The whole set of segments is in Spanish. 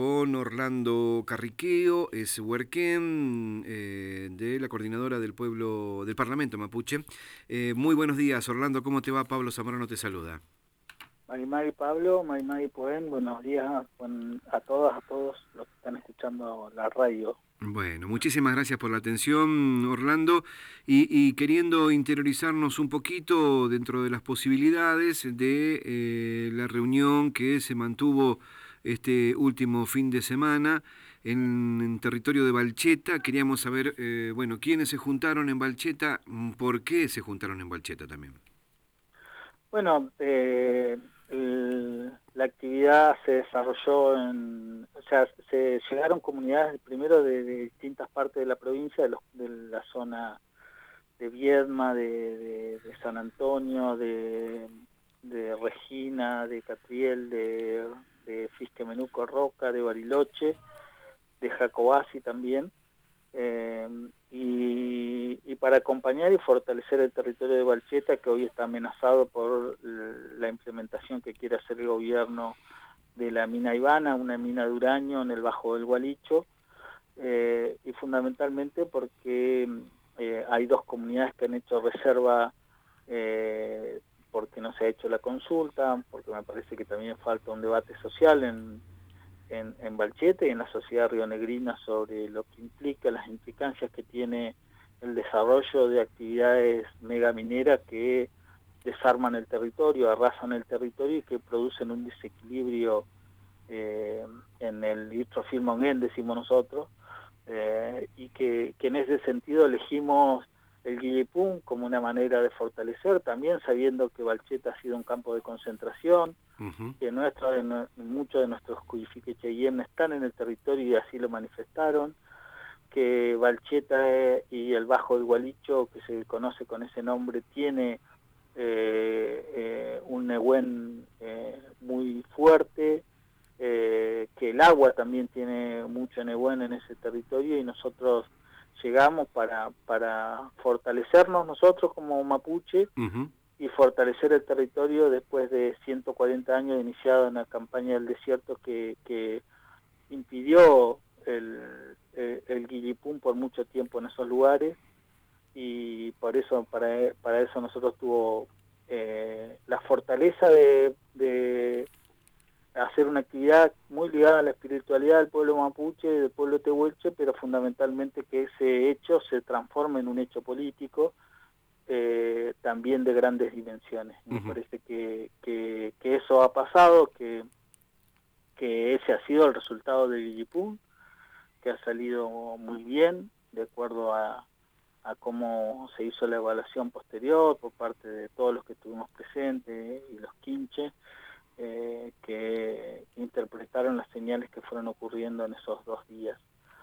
Con Orlando Carriqueo, es huerquén de la coordinadora del pueblo del Parlamento Mapuche. Muy buenos días, Orlando, ¿cómo te va? Pablo Zamorano te saluda. Marimari Pablo, Marimari Puen, buenos días a todas, a todos los que están escuchando la radio. Bueno, muchísimas gracias por la atención, Orlando, y queriendo interiorizarnos un poquito dentro de las posibilidades de la reunión que se mantuvo este último fin de semana en territorio de Balcheta. Queríamos saber, bueno, quiénes se juntaron en Balcheta, por qué se juntaron en Balcheta también. Bueno, la actividad se desarrolló o sea, se llegaron comunidades primero de distintas partes de la provincia, de la zona de Viedma, de San Antonio, de Regina, de Catriel, de Fisquemenuco Roca, de Bariloche, de Jacobasi también. Y para acompañar y fortalecer el territorio de Balcheta, que hoy está amenazado por la implementación que quiere hacer el gobierno de la mina Ivana, una mina de uranio en el Bajo del Gualicho, y fundamentalmente porque hay dos comunidades que han hecho reserva porque no se ha hecho la consulta, porque me parece que también falta un debate social en Balcheta y en la sociedad rionegrina sobre lo que implica, las implicancias que tiene el desarrollo de actividades megamineras que desarman el territorio, arrasan el territorio y que producen un desequilibrio en el Istrofilmongen, decimos nosotros, y que en ese sentido elegimos el Guillepún como una manera de fortalecer, también sabiendo que Balcheta ha sido un campo de concentración, Ujú. que muchos de nuestros Cuyifiquecheyem están en el territorio y así lo manifestaron, que Balcheta y el Bajo del Gualicho, que se conoce con ese nombre, tiene un Nehuen muy fuerte, que el agua también tiene mucho Nehuen en ese territorio y nosotros llegamos para fortalecernos nosotros como mapuche Ujú. y fortalecer el territorio después de 140 años iniciado en la campaña del desierto que impidió el Guillipún por mucho tiempo en esos lugares, y por eso para eso nosotros tuvo la fortaleza de hacer una actividad muy ligada a la espiritualidad del pueblo mapuche y del pueblo tehuelche, pero fundamentalmente que ese hecho se transforme en un hecho político también de grandes dimensiones. Me Ujú. parece que eso ha pasado, que ese ha sido el resultado de Guillipún, que ha salido muy bien, de acuerdo a cómo se hizo la evaluación posterior por parte de todos los que estuvimos presentes y los quinches, que interpretaron las señales que fueron ocurriendo en esos 2 días.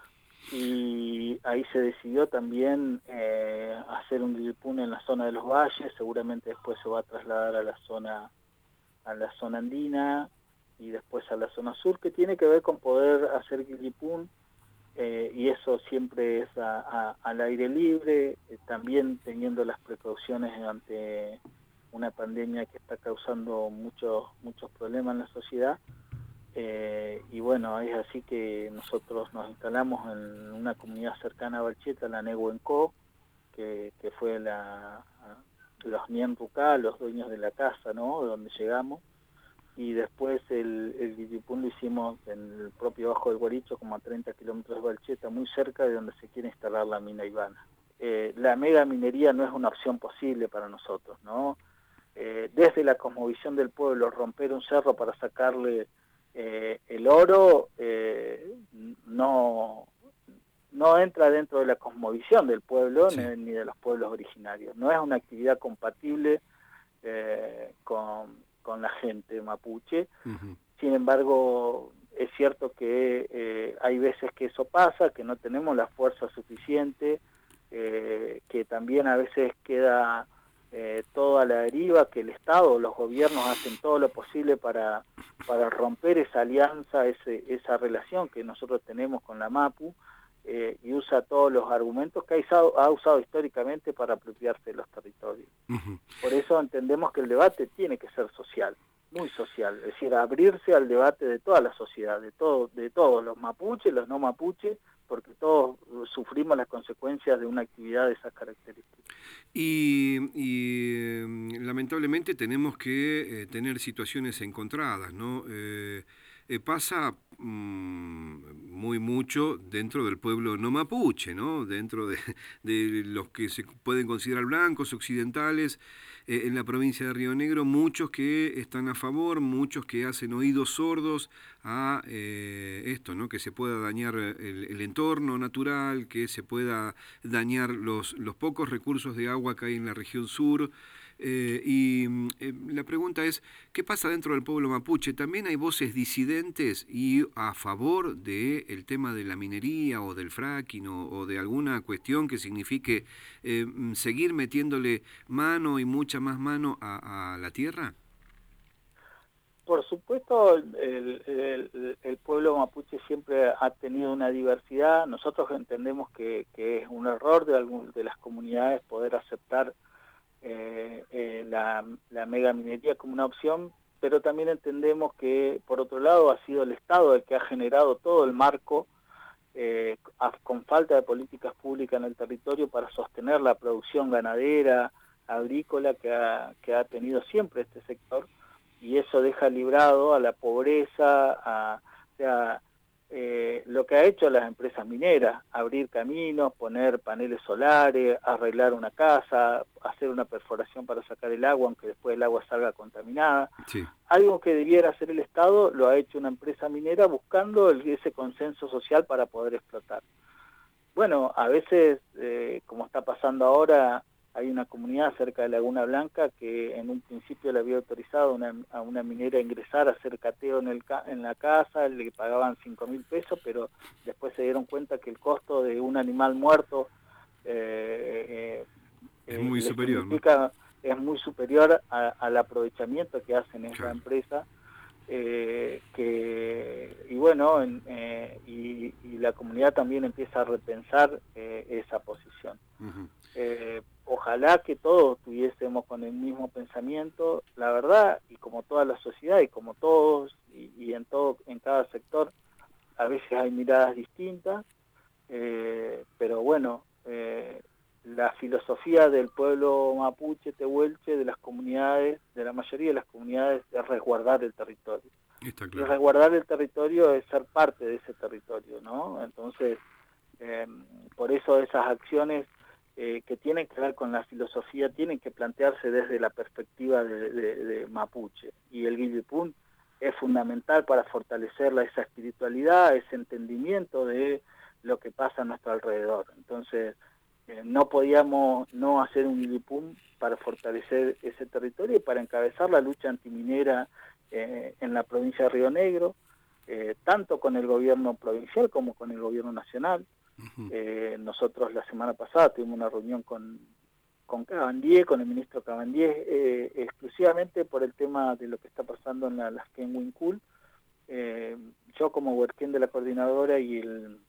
Y ahí se decidió también hacer un Guillepún en la zona de los valles, seguramente después se va a trasladar a la zona andina y después a la zona sur, que tiene que ver con poder hacer Guillepún, y eso siempre es al aire libre, también teniendo las precauciones ante una pandemia que está causando muchos problemas en la sociedad. Y bueno, es así que nosotros nos instalamos en una comunidad cercana a Balcheta, la Nehuenco, que fue los Nienrucá, los dueños de la casa, ¿no?, donde llegamos, y después el Guillipún lo hicimos en el propio Bajo del Guaricho, como a 30 kilómetros de Balcheta, muy cerca de donde se quiere instalar la mina Ivana. La mega minería no es una opción posible para nosotros, ¿no? Desde la cosmovisión del pueblo, romper un cerro para sacarle el oro no entra dentro de la cosmovisión del pueblo Sí. ni de los pueblos originarios. No es una actividad compatible con la gente mapuche. Ujú. Sin embargo, es cierto que hay veces que eso pasa, que no tenemos la fuerza suficiente, que también a veces queda todo a la deriva, que el Estado, los gobiernos hacen todo lo posible para romper esa alianza, esa relación que nosotros tenemos con la MAPU, y usa todos los argumentos que ha usado históricamente para apropiarse de los territorios. Ujú. Por eso entendemos que el debate tiene que ser social. muy social, es decir, abrirse al debate de toda la sociedad, de todos, los mapuches, los no mapuches, porque todos sufrimos las consecuencias de una actividad de esas características. Lamentablemente tenemos que tener situaciones encontradas, ¿no? Pasa muy mucho dentro del pueblo no mapuche, ¿no? Dentro de los que se pueden considerar blancos, occidentales, en la provincia de Río Negro, muchos que están a favor, muchos que hacen oídos sordos a esto, ¿no? Que se pueda dañar el entorno natural, que se pueda dañar los pocos recursos de agua que hay en la región sur. La pregunta es, ¿qué pasa dentro del pueblo mapuche? ¿También hay voces disidentes y a favor del tema de la minería o del fracking o de alguna cuestión que signifique seguir metiéndole mano y mucha más mano a la tierra? Por supuesto, el pueblo mapuche siempre ha tenido una diversidad. Nosotros entendemos que es un error de las comunidades poder aceptar la megaminería como una opción, pero también entendemos que, por otro lado, ha sido el Estado el que ha generado todo el marco con falta de políticas públicas en el territorio para sostener la producción ganadera, agrícola que ha tenido siempre este sector, y eso deja librado a la pobreza, o sea, lo que ha hecho las empresas mineras, abrir caminos, poner paneles solares, arreglar una casa, hacer una perforación para sacar el agua, aunque después el agua salga contaminada. Sí. Algo que debiera hacer el Estado lo ha hecho una empresa minera buscando ese consenso social para poder explotar. Bueno, a veces, como está pasando ahora, hay una comunidad cerca de Laguna Blanca que en un principio le había autorizado a una minera a ingresar a hacer cateo en la casa, le pagaban 5.000 pesos, pero después se dieron cuenta que el costo de un animal muerto Es muy le superior, ¿no? significa, es muy superior al aprovechamiento que hacen esa Claro. empresa. Y bueno, y la comunidad también empieza a repensar esa posición. Uh-huh. Ojalá que todos tuviésemos con el mismo pensamiento, la verdad, y como toda la sociedad, y como todos, y en cada sector, a veces hay miradas distintas, pero bueno, la filosofía del pueblo mapuche, tehuelche, de las comunidades, de la mayoría de las comunidades, es resguardar el territorio. Está Y claro. resguardar el territorio es ser parte de ese territorio, ¿no? Entonces, por eso esas acciones que tienen que ver con la filosofía tienen que plantearse desde la perspectiva de mapuche. Y el Guillepún es fundamental para fortalecer esa espiritualidad, ese entendimiento de lo que pasa a nuestro alrededor. Entonces, no podíamos no hacer un Guillepún para fortalecer ese territorio y para encabezar la lucha antiminera en la provincia de Río Negro, tanto con el gobierno provincial como con el gobierno nacional. Uh-huh. Nosotros la semana pasada tuvimos una reunión con Cabandier, con el ministro Cabandier, exclusivamente por el tema de lo que está pasando en la Lasquén Huincul. Yo como huerquén de la coordinadora y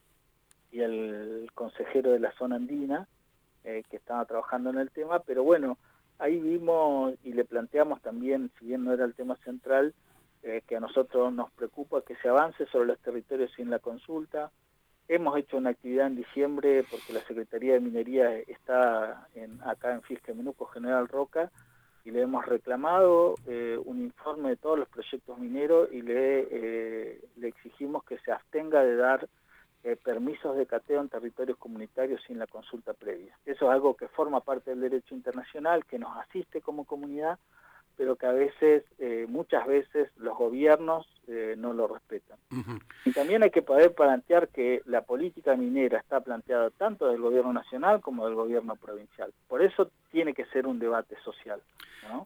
el consejero de la zona andina, que estaba trabajando en el tema, pero bueno, ahí vimos y le planteamos también, si bien no era el tema central, que a nosotros nos preocupa que se avance sobre los territorios sin la consulta. Hemos hecho una actividad en diciembre porque la Secretaría de Minería está acá en Fisque Menuco, General Roca, y le hemos reclamado un informe de todos los proyectos mineros y le exigimos que se abstenga de dar permisos de cateo en territorios comunitarios sin la consulta previa. Eso es algo que forma parte del derecho internacional, que nos asiste como comunidad, pero que a veces, muchas veces, los gobiernos no lo respetan. Uh-huh. Y también hay que poder plantear que la política minera está planteada tanto del gobierno nacional como del gobierno provincial. Por eso tiene que ser un debate social, ¿no?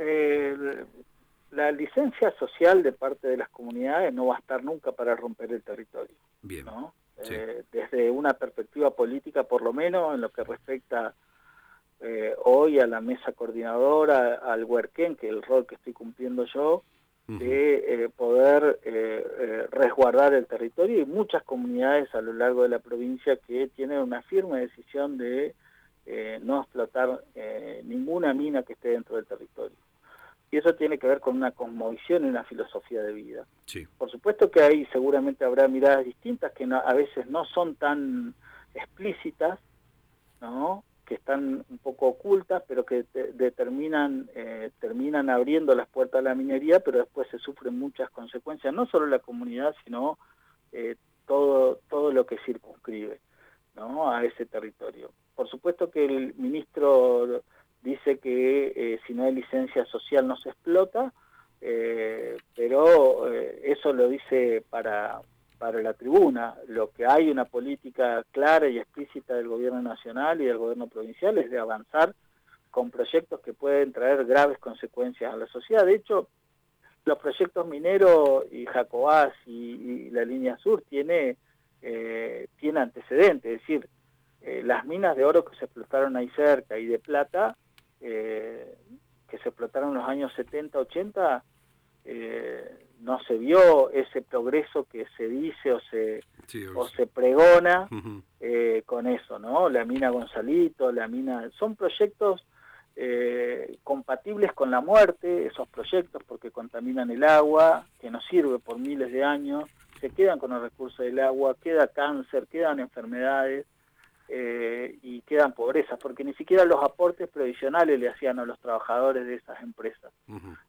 La licencia social de parte de las comunidades no va a estar nunca para romper el territorio. Bien. ¿No? Sí. Desde una perspectiva política, por lo menos, en lo que respecta hoy a la mesa coordinadora, al huerquén, que es el rol que estoy cumpliendo yo, de poder resguardar el territorio, y muchas comunidades a lo largo de la provincia que tienen una firme decisión de no explotar ninguna mina que esté dentro del territorio. Y eso tiene que ver con una cosmovisión y una filosofía de vida. Sí. Por supuesto que ahí seguramente habrá miradas distintas que a veces no son tan explícitas, ¿no? Que están un poco ocultas, pero que terminan abriendo las puertas a la minería, pero después se sufren muchas consecuencias, no solo la comunidad, sino eh, todo lo que circunscribe, ¿no? A ese territorio. Por supuesto que el ministro dice que si no hay licencia social no se explota, pero eso lo dice para la tribuna. Lo que hay una política clara y explícita del gobierno nacional y del gobierno provincial es de avanzar con proyectos que pueden traer graves consecuencias a la sociedad. De hecho, los proyectos mineros y Jacobás y la línea sur tiene antecedentes, es decir, las minas de oro que se explotaron ahí cerca y de plata, que se explotaron en los años 70, 80, no se vio ese progreso que se dice o se pregona con eso, ¿no? La mina Gonzalito, son proyectos compatibles con la muerte, esos proyectos, porque contaminan el agua, que nos sirve por miles de años, se quedan con el recurso del agua, queda cáncer, quedan enfermedades, y quedan pobrezas, porque ni siquiera los aportes previsionales le hacían a los trabajadores de esas empresas.